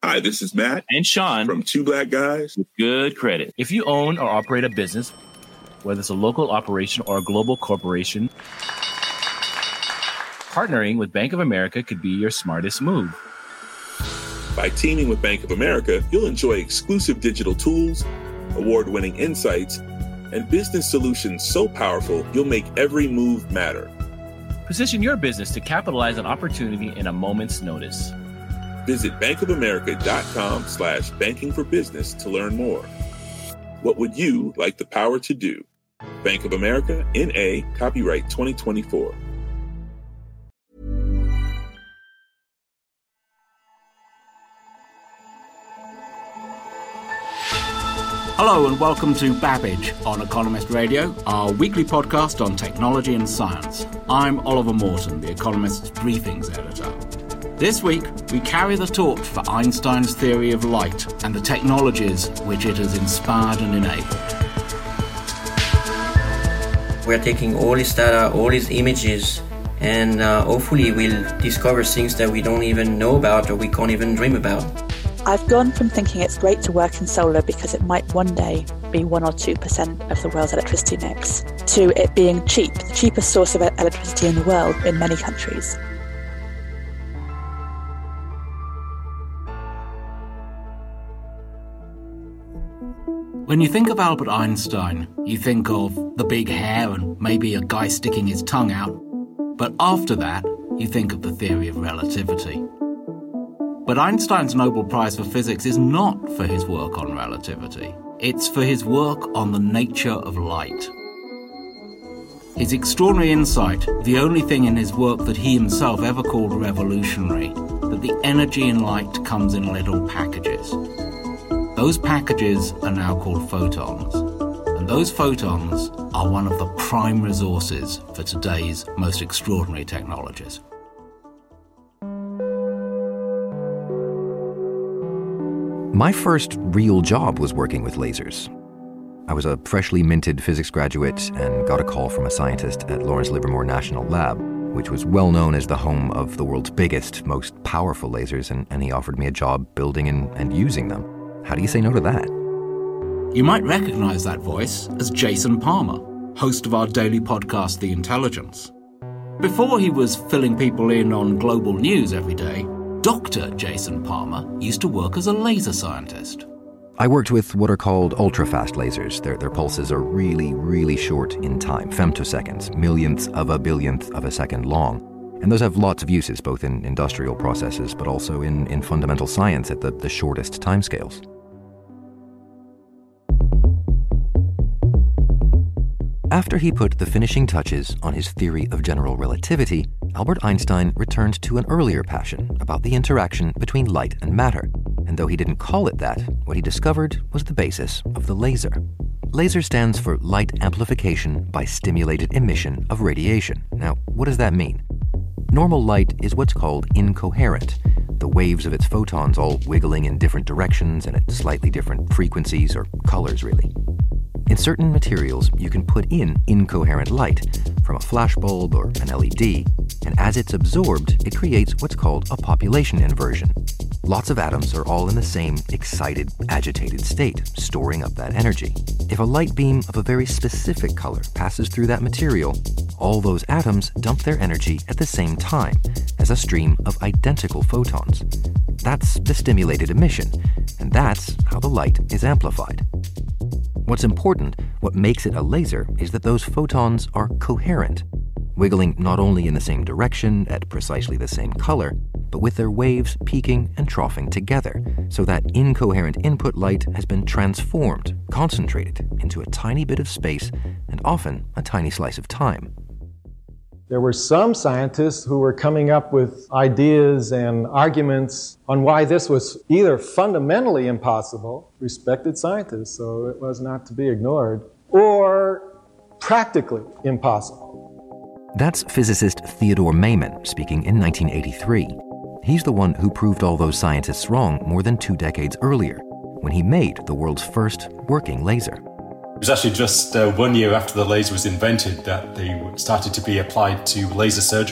Hi, this is Matt and Sean from Two Black Guys with Good Credit. If you own or operate a business, whether it's a local operation or a global corporation, partnering with Bank of America could be your smartest move. By teaming with Bank of America, you'll enjoy exclusive digital tools, award-winning insights, and business solutions so powerful you'll make every move matter. Position your business to capitalize on opportunity in a moment's notice. Visit bankofamerica.com/banking for business to learn more. What would you like the power to do? Bank of America, N.A., copyright 2024. Hello and welcome to Babbage on Economist Radio, our weekly podcast on technology and science. I'm Oliver Morton, The Economist's briefings editor. This week, we carry the torch for Einstein's theory of light and the technologies which it has inspired and enabled. We're taking all this data, all these images, and hopefully we'll discover things that we don't even know about or we can't even dream about. I've gone from thinking it's great to work in solar because it might one day be 1 or 2% of the world's electricity mix, to it being cheap, the cheapest source of electricity in the world in many countries. When you think of Albert Einstein, you think of the big hair and maybe a guy sticking his tongue out. But after that, you think of the theory of relativity. But Einstein's Nobel Prize for Physics is not for his work on relativity. It's for his work on the nature of light. His extraordinary insight, the only thing in his work that he himself ever called revolutionary, that the energy in light comes in little packages. Those packages are now called photons, and those photons are one of the prime resources for today's most extraordinary technologies. My first real job was working with lasers. I was a freshly minted physics graduate and got a call from a scientist at Lawrence Livermore National Lab, which was well known as the home of the world's biggest, most powerful lasers, and he offered me a job building and using them. How do you say no to that? You might recognize that voice as Jason Palmer, host of our daily podcast, The Intelligence. Before he was filling people in on global news every day, Dr. Jason Palmer used to work as a laser scientist. I worked with what are called ultra-fast lasers. Their pulses are really, really short in time, femtoseconds, millionths of a billionth of a second long. And those have lots of uses, both in industrial processes, but also in fundamental science at the shortest timescales. After he put the finishing touches on his theory of general relativity, Albert Einstein returned to an earlier passion about the interaction between light and matter. And though he didn't call it that, what he discovered was the basis of the laser. Laser stands for light amplification by stimulated emission of radiation. Now, what does that mean? Normal light is what's called incoherent, the waves of its photons all wiggling in different directions and at slightly different frequencies or colors, really. In certain materials, you can put in incoherent light from a flashbulb or an LED, and as it's absorbed, it creates what's called a population inversion. Lots of atoms are all in the same excited, agitated state, storing up that energy. If a light beam of a very specific color passes through that material, all those atoms dump their energy at the same time as a stream of identical photons. That's the stimulated emission, and that's how the light is amplified. What's important, what makes it a laser, is that those photons are coherent, wiggling not only in the same direction at precisely the same color, but with their waves peaking and troughing together, so that incoherent input light has been transformed, concentrated into a tiny bit of space and often a tiny slice of time. There were some scientists who were coming up with ideas and arguments on why this was either fundamentally impossible, respected scientists, so it was not to be ignored, or practically impossible. That's physicist Theodore Maiman speaking in 1983. He's the one who proved all those scientists wrong more than 2 decades earlier, when he made the world's first working laser. It was actually just 1 year after the laser was invented that they started to be applied to laser surgery.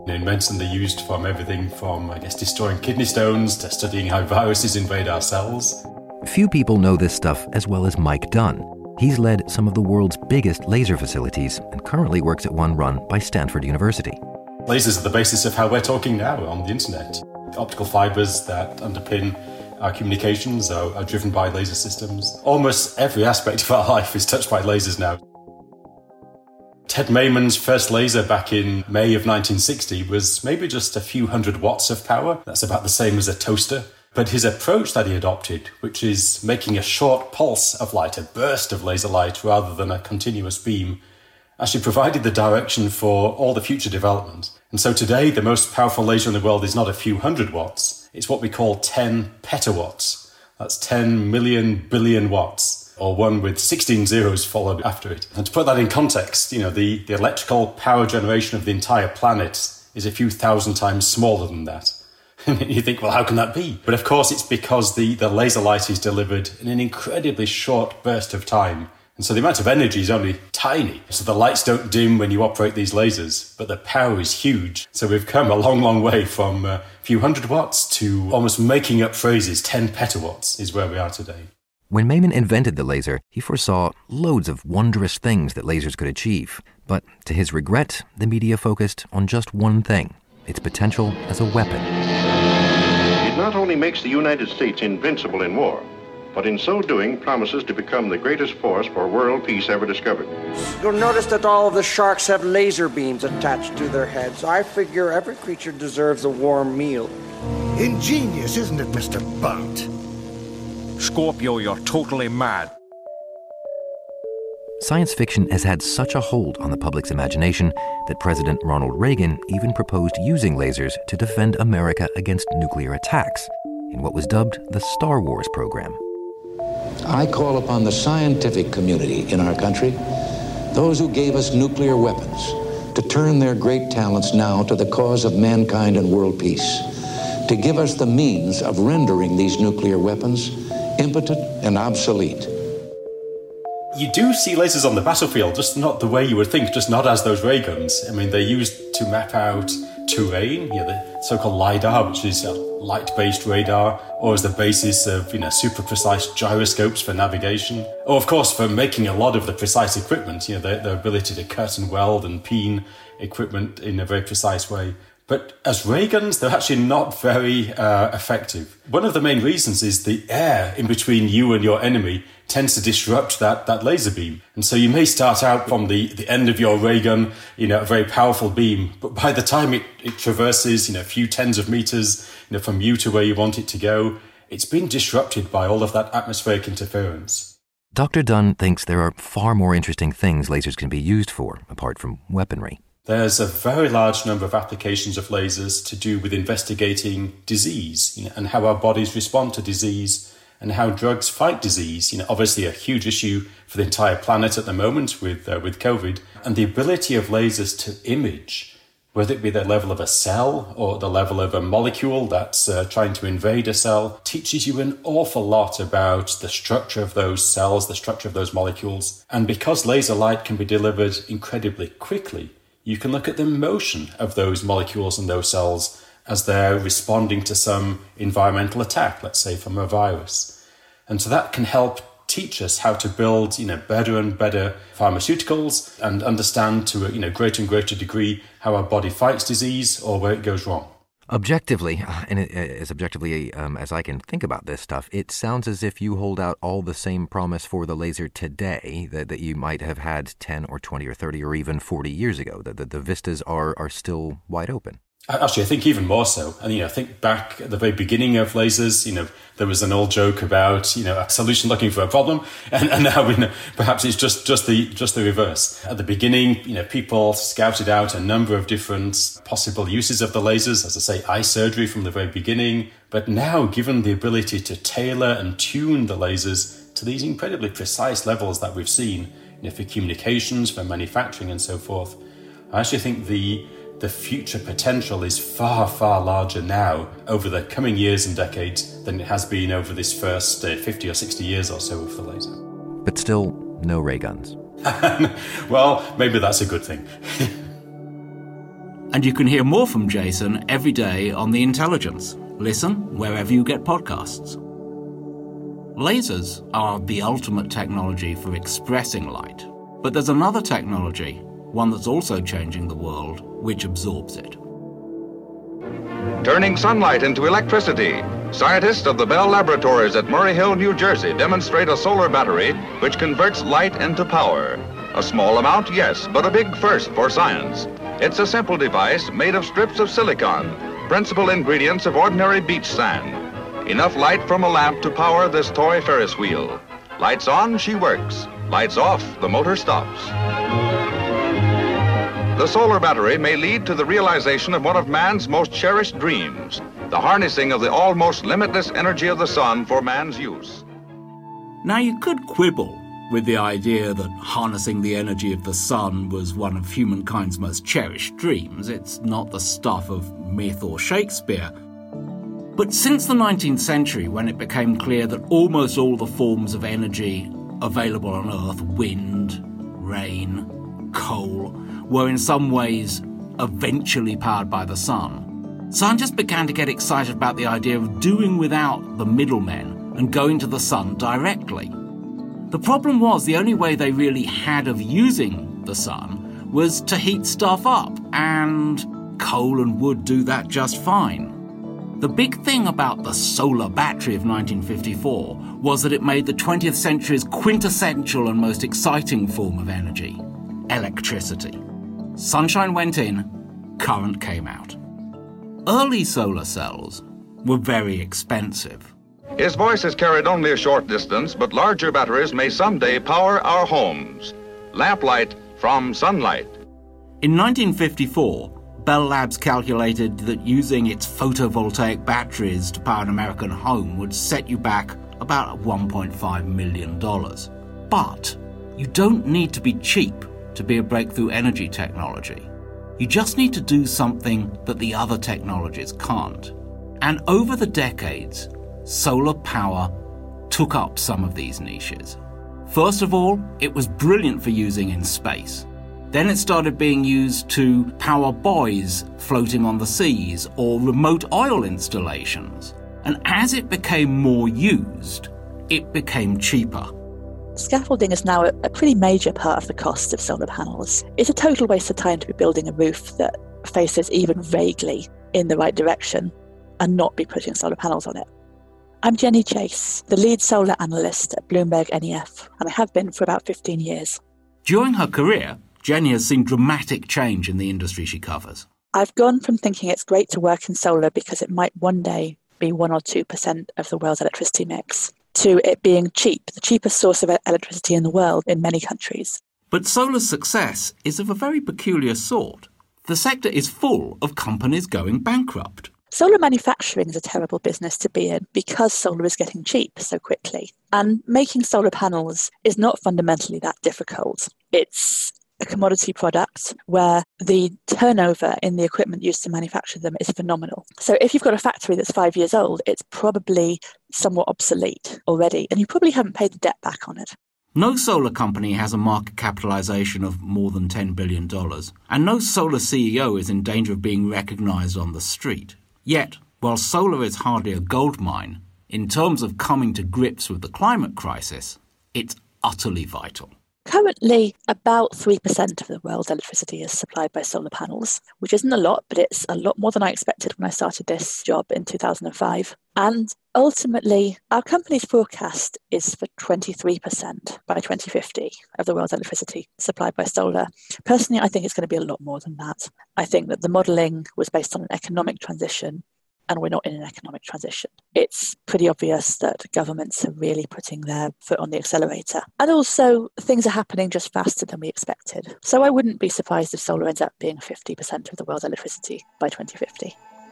In medicine, they're used from everything from, destroying kidney stones to studying how viruses invade our cells. Few people know this stuff as well as Mike Dunn. He's led some of the world's biggest laser facilities and currently works at one run by Stanford University. Lasers are the basis of how we're talking now on the internet. The optical fibers that underpin our communications are driven by laser systems. Almost every aspect of our life is touched by lasers now. Ted Mayman's first laser back in May of 1960 was maybe just a few hundred watts of power. That's about the same as a toaster. But his approach that he adopted, which is making a short pulse of light, a burst of laser light rather than a continuous beam, actually provided the direction for all the future development. And so today, the most powerful laser in the world is not a few hundred watts. It's what we call 10 petawatts. That's 10 million billion watts, or one with 16 zeros followed after it. And to put that in context, the electrical power generation of the entire planet is a few thousand times smaller than that. You think, well, how can that be? But of course, it's because the laser light is delivered in an incredibly short burst of time. And so the amount of energy is only tiny. So the lights don't dim when you operate these lasers, but the power is huge. So we've come a long, long way from a few hundred watts to almost making up phrases. 10 petawatts is where we are today. When Mayman invented the laser, he foresaw loads of wondrous things that lasers could achieve. But to his regret, the media focused on just one thing: its potential as a weapon. It not only makes the United States invincible in war, but in so doing promises to become the greatest force for world peace ever discovered. You'll notice that all of the sharks have laser beams attached to their heads. I figure every creature deserves a warm meal. Ingenious, isn't it, Mr. Bunt? Scorpio, you're totally mad. Science fiction has had such a hold on the public's imagination that President Ronald Reagan even proposed using lasers to defend America against nuclear attacks in what was dubbed the Star Wars program. I call upon the scientific community in our country, those who gave us nuclear weapons, to turn their great talents now to the cause of mankind and world peace, to give us the means of rendering these nuclear weapons impotent and obsolete. You do see lasers on the battlefield, just not the way you would think, just not as those ray guns. I mean, they're used to map out terrain, the so-called LiDAR, which is a light-based radar, or as the basis of, super precise gyroscopes for navigation. Or, of course, for making a lot of the precise equipment, their ability to cut and weld and peen equipment in a very precise way. But as ray guns, they're actually not very effective. One of the main reasons is the air in between you and your enemy tends to disrupt that laser beam. And so you may start out from the end of your ray gun, a very powerful beam, but by the time it traverses, a few tens of meters, from you to where you want it to go, it's been disrupted by all of that atmospheric interference. Dr. Dunn thinks there are far more interesting things lasers can be used for, apart from weaponry. There's a very large number of applications of lasers to do with investigating disease, and how our bodies respond to disease and how drugs fight disease. Obviously a huge issue for the entire planet at the moment with COVID. And the ability of lasers to image, whether it be the level of a cell or the level of a molecule that's trying to invade a cell, teaches you an awful lot about the structure of those cells, the structure of those molecules. And because laser light can be delivered incredibly quickly, you can look at the motion of those molecules and those cells as they're responding to some environmental attack, let's say from a virus. And so that can help teach us how to build, better and better pharmaceuticals and understand to a greater and greater degree how our body fights disease or where it goes wrong. Objectively, and as objectively as I can think about this stuff, it sounds as if you hold out all the same promise for the laser today that you might have had 10 or 20 or 30 or even 40 years ago, that the vistas are still wide open. Actually, I think even more so. And, I think back at the very beginning of lasers, there was an old joke about, a solution looking for a problem. And now, perhaps it's just the reverse. At the beginning, people scouted out a number of different possible uses of the lasers. As I say, eye surgery from the very beginning. But now, given the ability to tailor and tune the lasers to these incredibly precise levels that we've seen, for communications, for manufacturing and so forth, I actually think the future potential is far, far larger now over the coming years and decades than it has been over this first 50 or 60 years or so of the laser. But still, no ray guns. Well, maybe that's a good thing. And you can hear more from Jason every day on The Intelligence. Listen wherever you get podcasts. Lasers are the ultimate technology for expressing light. But there's another technology, one that's also changing the world, which absorbs it. Turning sunlight into electricity. Scientists of the Bell Laboratories at Murray Hill, New Jersey demonstrate a solar battery which converts light into power. A small amount, yes, but a big first for science. It's a simple device made of strips of silicon, principal ingredients of ordinary beach sand. Enough light from a lamp to power this toy Ferris wheel. Lights on, she works. Lights off, the motor stops. The solar battery may lead to the realization of one of man's most cherished dreams, the harnessing of the almost limitless energy of the sun for man's use. Now, you could quibble with the idea that harnessing the energy of the sun was one of humankind's most cherished dreams. It's not the stuff of myth or Shakespeare. But since the 19th century, when it became clear that almost all the forms of energy available on Earth, wind, rain, coal, were in some ways eventually powered by the sun, scientists began to get excited about the idea of doing without the middlemen and going to the sun directly. The problem was the only way they really had of using the sun was to heat stuff up, and coal and wood do that just fine. The big thing about the solar battery of 1954 was that it made the 20th century's quintessential and most exciting form of energy, electricity. Sunshine went in, current came out. Early solar cells were very expensive. His voice is carried only a short distance, but larger batteries may someday power our homes. Lamplight from sunlight. In 1954, Bell Labs calculated that using its photovoltaic batteries to power an American home would set you back about $1.5 million. But you don't need to be cheap to be a breakthrough energy technology. You just need to do something that the other technologies can't. And over the decades, solar power took up some of these niches. First of all, it was brilliant for using in space. Then it started being used to power buoys floating on the seas or remote oil installations. And as it became more used, it became cheaper. Scaffolding is now a pretty major part of the cost of solar panels. It's a total waste of time to be building a roof that faces even vaguely in the right direction and not be putting solar panels on it. I'm Jenny Chase, the lead solar analyst at Bloomberg NEF, and I have been for about 15 years. During her career, Jenny has seen dramatic change in the industry she covers. I've gone from thinking it's great to work in solar because it might one day be 1 or 2% of the world's electricity mix, to it being cheap, the cheapest source of electricity in the world in many countries. But solar's success is of a very peculiar sort. The sector is full of companies going bankrupt. Solar manufacturing is a terrible business to be in because solar is getting cheap so quickly. And making solar panels is not fundamentally that difficult. It's a commodity product where the turnover in the equipment used to manufacture them is phenomenal. So if you've got a factory that's 5 years old, it's probably somewhat obsolete already, and you probably haven't paid the debt back on it. No solar company has a market capitalization of more than $10 billion, and no solar CEO is in danger of being recognized on the street. Yet, while solar is hardly a gold mine, in terms of coming to grips with the climate crisis, it's utterly vital. Currently, about 3% of the world's electricity is supplied by solar panels, which isn't a lot, but it's a lot more than I expected when I started this job in 2005. And ultimately, our company's forecast is for 23% by 2050 of the world's electricity supplied by solar. Personally, I think it's going to be a lot more than that. I think that the modelling was based on an economic transition, and we're not in an economic transition. It's pretty obvious that governments are really putting their foot on the accelerator. And also, things are happening just faster than we expected. So I wouldn't be surprised if solar ends up being 50% of the world's electricity by 2050.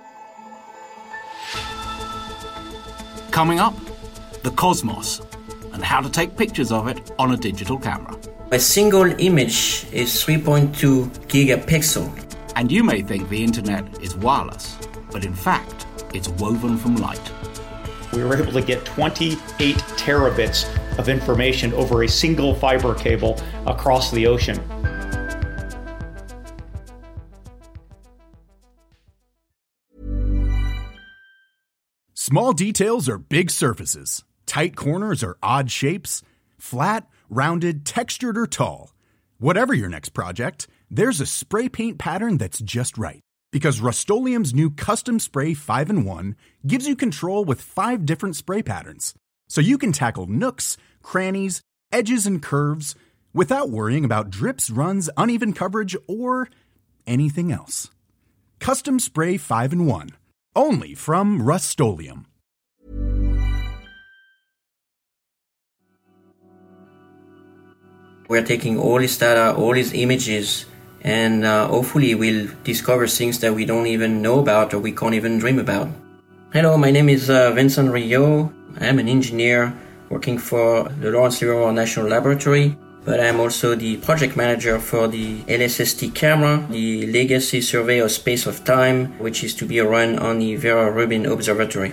Coming up, the cosmos and how to take pictures of it on a digital camera. A single image is 3.2 gigapixel. And you may think the internet is wireless, but in fact, it's woven from light. We were able to get 28 terabits of information over a single fiber cable across the ocean. Small details are big surfaces. Tight corners are odd shapes. Flat, rounded, textured, or tall. Whatever your next project, there's a spray paint pattern that's just right. Because Rust-Oleum's new Custom Spray 5-in-1 gives you control with 5 different spray patterns. So you can tackle nooks, crannies, edges, and curves without worrying about drips, runs, uneven coverage, or anything else. Custom Spray 5-in-1. Only from Rust-Oleum. We're taking all this data, all these images, and hopefully we'll discover things that we don't even know about or we can't even dream about. Hello, my name is Vincent Rio. I'm an engineer working for the Lawrence Livermore National Laboratory, but I'm also the project manager for the LSST camera, the Legacy Survey of Space of Time, which is to be run on the Vera Rubin Observatory.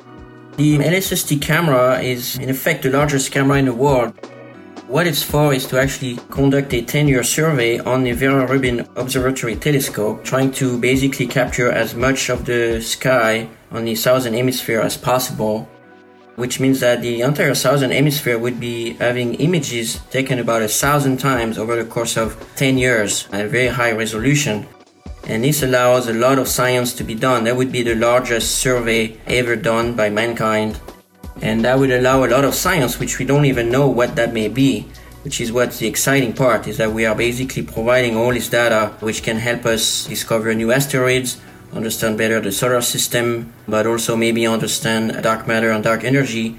The LSST camera is in effect the largest camera in the world. What it's for is to actually conduct a 10-year survey on the Vera Rubin Observatory telescope, trying to basically capture as much of the sky on the southern hemisphere as possible, which means that the entire southern hemisphere would be having images taken about 1,000 times over the course of 10 years at a very high resolution. And this allows a lot of science to be done. That would be the largest survey ever done by mankind. And that would allow a lot of science, which we don't even know what that may be, which is what's the exciting part, is that we are basically providing all this data which can help us discover new asteroids, understand better the solar system, but also maybe understand dark matter and dark energy.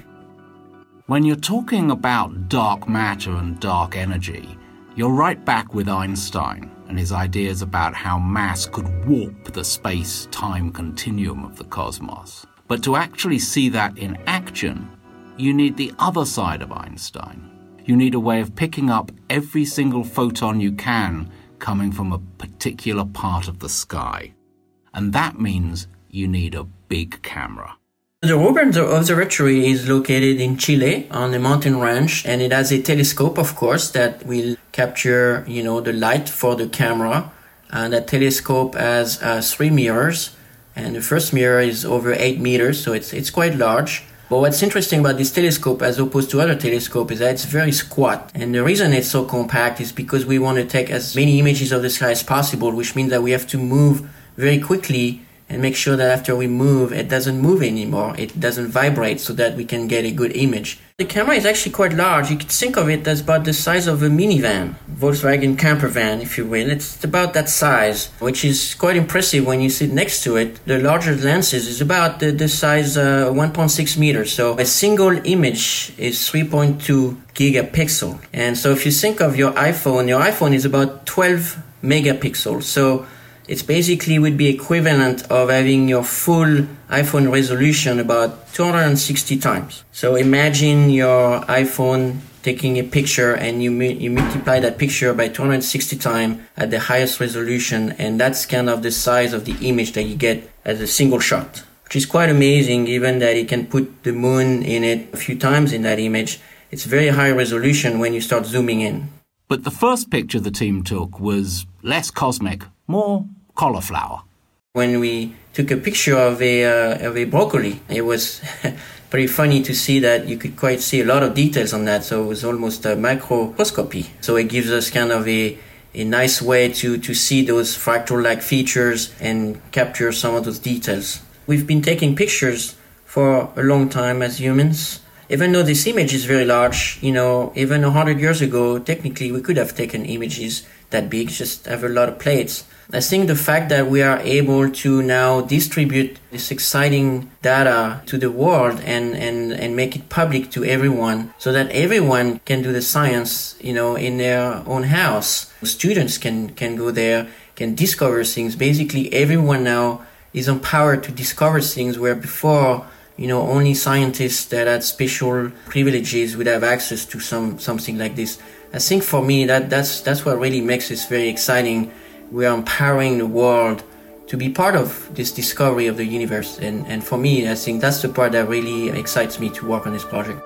When you're talking about dark matter and dark energy, you're right back with Einstein and his ideas about how mass could warp the space-time continuum of the cosmos. But to actually see that in action, you need the other side of Einstein. You need a way of picking up every single photon you can coming from a particular part of the sky. And that means you need a big camera. The Rubin Observatory is located in Chile on a mountain range, and it has a telescope, of course, that will capture, the light for the camera. And that telescope has 3 mirrors, and the first mirror is over 8 meters, so it's quite large. But what's interesting about this telescope, as opposed to other telescopes, is that it's very squat. And the reason it's so compact is because we want to take as many images of the sky as possible, which means that we have to move very quickly and make sure that after we move, it doesn't move anymore. It doesn't vibrate so that we can get a good image. The camera is actually quite large. You could think of it as about the size of a minivan, Volkswagen camper van, if you will. It's about that size, which is quite impressive when you sit next to it. The larger lenses is about the size 1.6 meters. So a single image is 3.2 gigapixel. And so if you think of your iPhone is about 12 megapixels. So it's basically would be equivalent of having your full iPhone resolution about 260 times. So imagine your iPhone taking a picture and you multiply that picture by 260 times at the highest resolution, and that's kind of the size of the image that you get as a single shot, which is quite amazing given that you can put the moon in it a few times in that image. It's very high resolution when you start zooming in. But the first picture the team took was less cosmic, more cauliflower. When we took a picture of a broccoli, it was pretty funny to see that you could quite see a lot of details on that. So it was almost a microscopy. So it gives us kind of a nice way to see those fractal-like features and capture some of those details. We've been taking pictures for a long time as humans. Even though this image is very large, even 100 years ago, technically we could have taken images that big, just have a lot of plates. I think the fact that we are able to now distribute this exciting data to the world and make it public to everyone so that everyone can do the science, in their own house. Students can go there, can discover things. Basically, everyone now is empowered to discover things where before, only scientists that had special privileges would have access to something like this. I think for me, that's what really makes this very exciting. We are empowering the world to be part of this discovery of the universe. And for me, I think that's the part that really excites me to work on this project.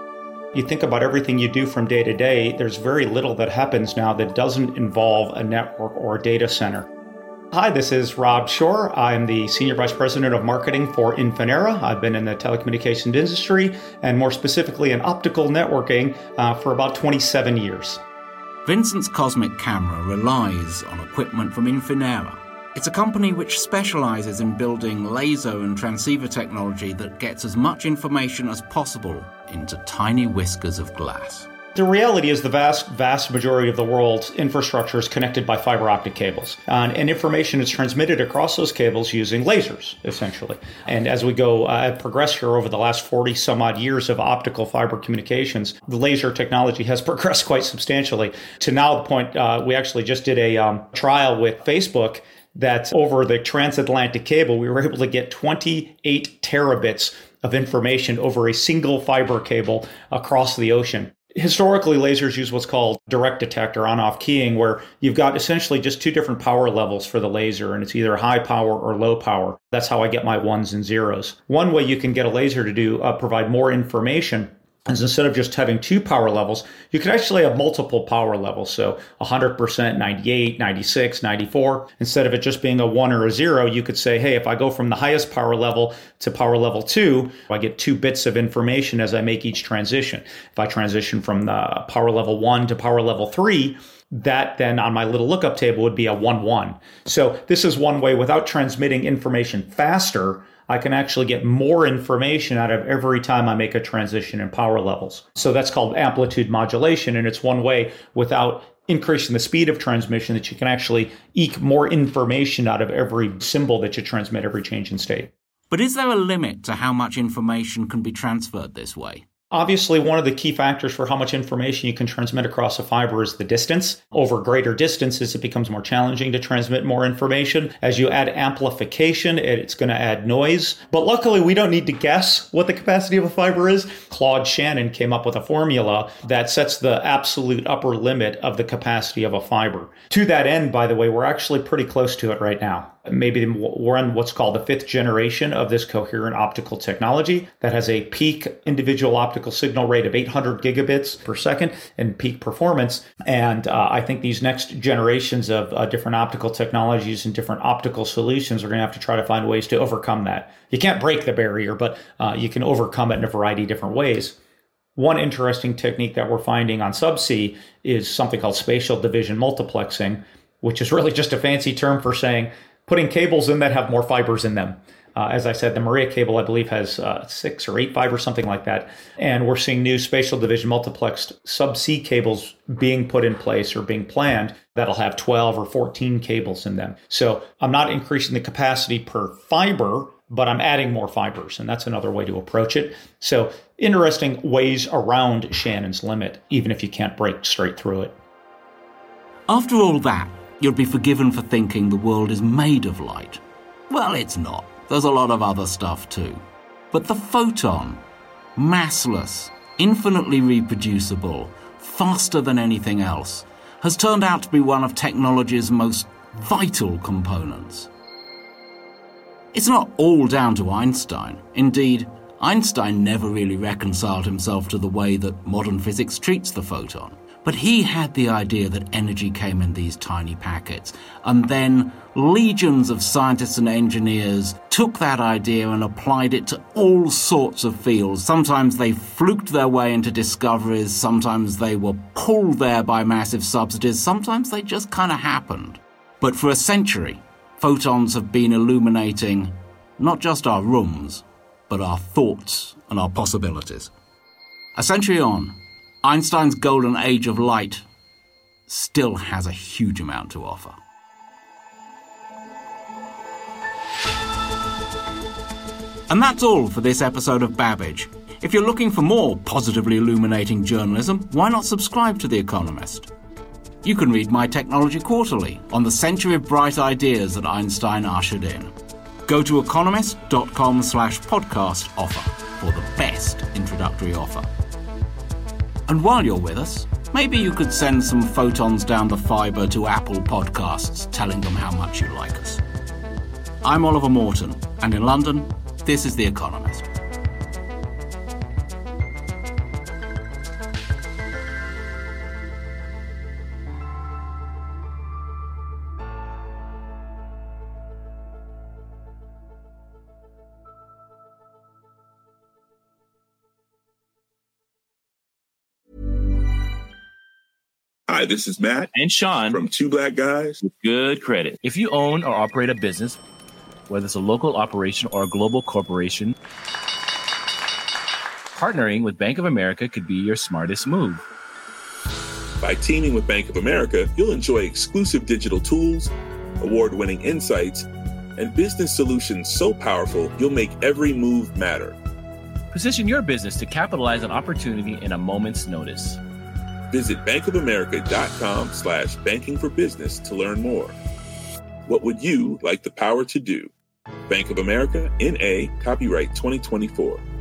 You think about everything you do from day to day, there's very little that happens now that doesn't involve a network or a data center. Hi, this is Rob Shore. I'm the Senior Vice President of Marketing for Infinera. I've been in the telecommunications industry, and more specifically in optical networking, for about 27 years. Vincent's Cosmic Camera relies on equipment from Infinera. It's a company which specializes in building laser and transceiver technology that gets as much information as possible into tiny whiskers of glass. The reality is the vast majority of the world's infrastructure is connected by fiber optic cables. And information is transmitted across those cables using lasers, essentially. And as we progress here over the last 40 some odd years of optical fiber communications, the laser technology has progressed quite substantially to now the point we actually just did a trial with Facebook that over the transatlantic cable, we were able to get 28 terabits of information over a single fiber cable across the ocean. Historically, lasers use what's called direct detect or on-off keying, where you've got essentially just two different power levels for the laser, and it's either high power or low power. That's how I get my ones and zeros. One way you can get a laser to provide more information is instead of just having two power levels, you could actually have multiple power levels. So 100%, 98, 96, 94. Instead of it just being a 1 or a 0, you could say, hey, if I go from the highest power level to power level 2, I get 2 bits of information as I make each transition. If I transition from the power level 1 to power level 3, that then on my little lookup table would be a 1-1. So this is one way without transmitting information faster, I can actually get more information out of every time I make a transition in power levels. So that's called amplitude modulation, and it's one way without increasing the speed of transmission that you can actually eke more information out of every symbol that you transmit, every change in state. But is there a limit to how much information can be transferred this way? Obviously, one of the key factors for how much information you can transmit across a fiber is the distance. Over greater distances, it becomes more challenging to transmit more information. As you add amplification, it's going to add noise. But luckily, we don't need to guess what the capacity of a fiber is. Claude Shannon came up with a formula that sets the absolute upper limit of the capacity of a fiber. To that end, by the way, we're actually pretty close to it right now. Maybe we're on what's called the 5th generation of this coherent optical technology that has a peak individual optical signal rate of 800 gigabits per second and peak performance. And I think these next generations of different optical technologies and different optical solutions are going to have to try to find ways to overcome that. You can't break the barrier, but you can overcome it in a variety of different ways. One interesting technique that we're finding on subsea is something called spatial division multiplexing, which is really just a fancy term for saying putting cables in that have more fibers in them. As I said, the Maria cable, I believe, has 6 or 8 fibers, something like that. And we're seeing new spatial division multiplexed subsea cables being put in place or being planned that'll have 12 or 14 cables in them. So I'm not increasing the capacity per fiber, but I'm adding more fibers. And that's another way to approach it. So interesting ways around Shannon's limit, even if you can't break straight through it. After all that, you'll be forgiven for thinking the world is made of light. Well, it's not. There's a lot of other stuff too. But the photon, massless, infinitely reproducible, faster than anything else, has turned out to be one of technology's most vital components. It's not all down to Einstein. Indeed, Einstein never really reconciled himself to the way that modern physics treats the photon. But he had the idea that energy came in these tiny packets, and then legions of scientists and engineers took that idea and applied it to all sorts of fields. Sometimes they fluked their way into discoveries, sometimes they were pulled there by massive subsidies, sometimes they just kind of happened. But for a century, photons have been illuminating not just our rooms, but our thoughts and our possibilities. A century on, Einstein's golden age of light still has a huge amount to offer. And that's all for this episode of Babbage. If you're looking for more positively illuminating journalism, why not subscribe to The Economist? You can read my Technology Quarterly on the century of bright ideas that Einstein ushered in. Go to economist.com/podcast offer for the best introductory offer. And while you're with us, maybe you could send some photons down the fibre to Apple Podcasts, telling them how much you like us. I'm Oliver Morton, and in London, this is The Economist. Hi, this is Matt and Sean from Two Black Guys with Good Credit. If you own or operate a business, whether it's a local operation or a global corporation, partnering with Bank of America could be your smartest move. By teaming with Bank of America, you'll enjoy exclusive digital tools, award-winning insights, and business solutions so powerful you'll make every move matter. Position your business to capitalize on opportunity in a moment's notice. Visit bankofamerica.com/banking for business to learn more. What would you like the power to do? Bank of America, N.A., copyright 2024.